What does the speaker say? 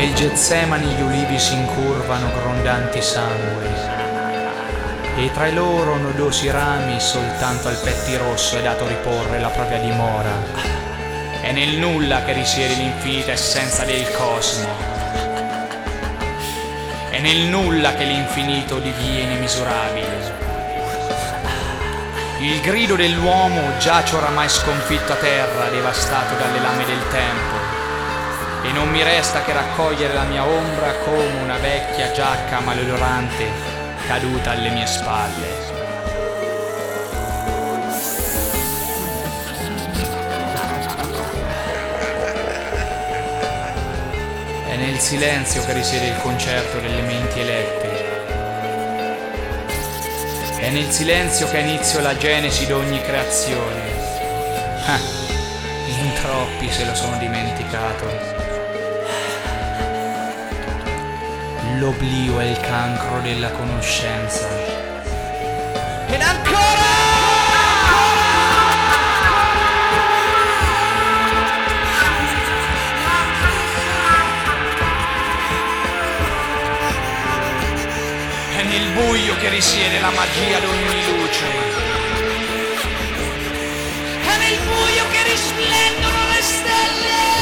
Nel Getsemani gli ulivi si incurvano grondanti sangue, e tra i loro nodosi rami soltanto al pettirosso è dato riporre la propria dimora. È nel nulla che risiede l'infinita essenza del cosmo. È nel nulla che l'infinito diviene misurabile. Il grido dell'uomo giace oramai sconfitto a terra, devastato dalle lame del tempo, e non mi resta che raccogliere la mia ombra come una vecchia giacca maleodorante caduta alle mie spalle. È nel silenzio che risiede il concerto delle menti elette. È nel silenzio che ha inizio la genesi d'ogni creazione. In troppi se lo sono dimenticato. L'oblio è il cancro della conoscenza. Ed ancora! È nel buio che risiede la magia d'ogni luce. È nel buio che risplendono le stelle.